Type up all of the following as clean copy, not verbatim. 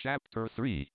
Chapter 3.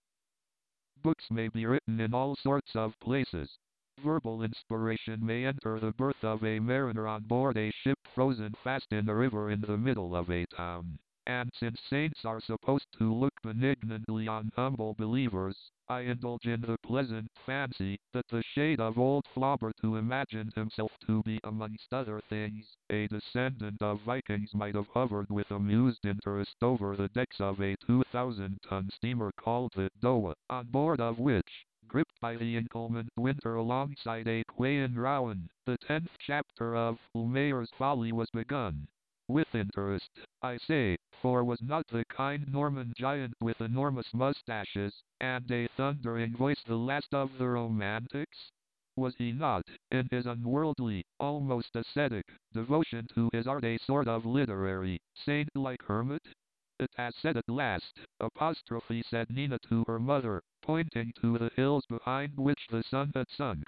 Books may be written in all sorts of places. Verbal inspiration may enter the birth of a mariner on board a ship frozen fast in a river in the middle of a town. And since saints are supposed to look benignantly on humble believers, I indulge in the pleasant fancy that the shade of old Flaubert, who imagined himself to be, amongst other things, a descendant of Vikings, might have hovered with amused interest over the decks of a 2,000-ton steamer called the Dowa, on board of which, gripped by the inclement winter alongside a quay in Rouen, the 10th chapter of Ulmayer's Folly was begun. With interest, I say, for was not the kind Norman giant with enormous mustaches and a thundering voice the last of the romantics? Was he not, in his unworldly, almost ascetic, devotion to his art, a sort of literary, saint-like hermit? It has said at last, apostrophe, said Nina to her mother, pointing to the hills behind which the sun had sunk.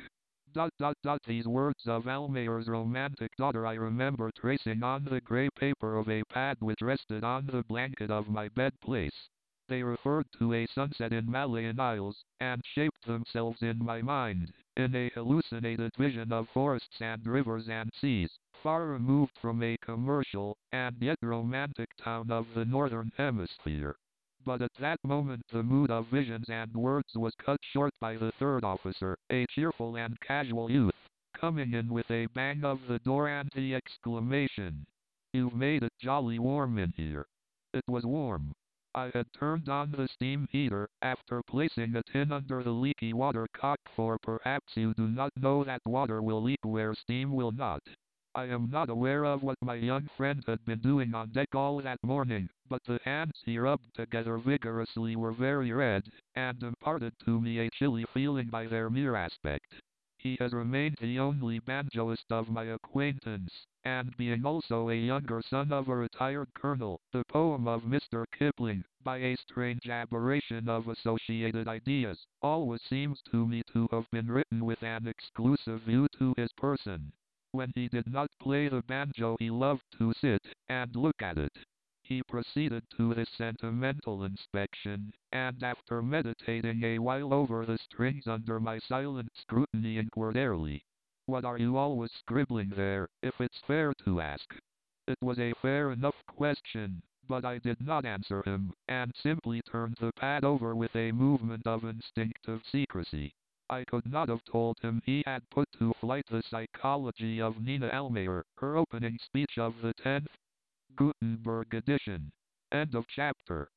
These words of Almayer's romantic daughter I remember tracing on the grey paper of a pad which rested on the blanket of my bed place. They referred to a sunset in Malayan Isles, and shaped themselves in my mind, in a hallucinated vision of forests and rivers and seas, far removed from a commercial, and yet romantic town of the northern hemisphere. But at that moment the mood of visions and words was cut short by the third officer, a cheerful and casual youth, coming in with a bang of the door and the exclamation, "You've made it jolly warm in here." It was warm. I had turned on the steam heater, after placing a tin under the leaky water cock, for perhaps you do not know that water will leak where steam will not. I am not aware of what my young friend had been doing on deck all that morning, but the hands he rubbed together vigorously were very red, and imparted to me a chilly feeling by their mere aspect. He has remained the only banjoist of my acquaintance, and being also a younger son of a retired colonel, the poem of Mr. Kipling, by a strange aberration of associated ideas, always seems to me to have been written with an exclusive view to his person. When he did not play the banjo he loved to sit and look at it. He proceeded to this sentimental inspection, and after meditating a while over the strings under my silent scrutiny, inquired airily, "What are you always scribbling there, if it's fair to ask?" It was a fair enough question, but I did not answer him, and simply turned the pad over with a movement of instinctive secrecy. I could not have told him he had put to flight the psychology of Nina Almayer, her opening speech of the 10th Gutenberg edition. End of chapter.